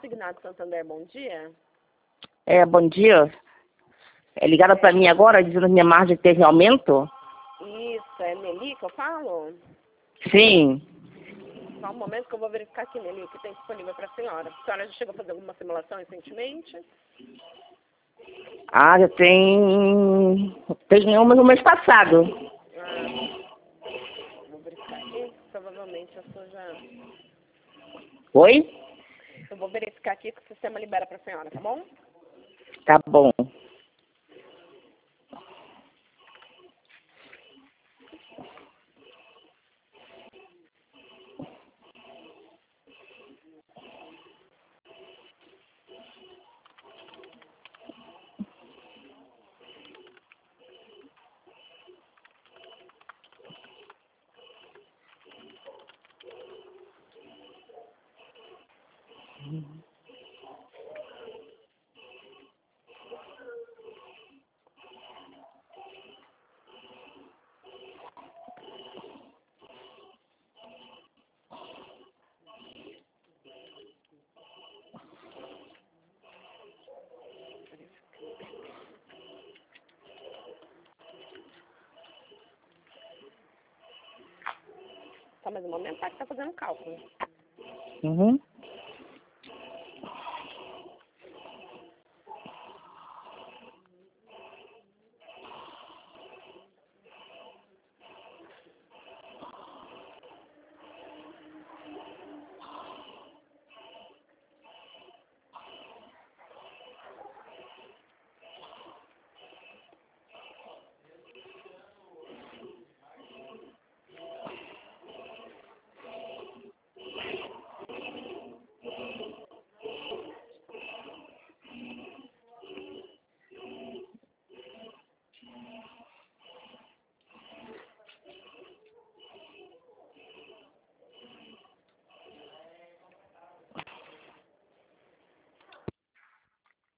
Consignado Santander, bom dia. Bom dia. Ligaram para mim agora dizendo que minha margem teve aumento? Isso, é Nelly que eu falo? Sim. Só um momento que eu vou verificar aqui, Nelly, o que tem disponível para a senhora. A senhora já chegou a fazer alguma simulação recentemente? Já tem... Tem uma no mês passado. Vou verificar aqui. Provavelmente a sua já... Oi? Eu vou verificar aqui que o sistema libera para a senhora, tá bom? Tá bom. Só mais um momento, tá? Que tá fazendo cálculo. Uhum.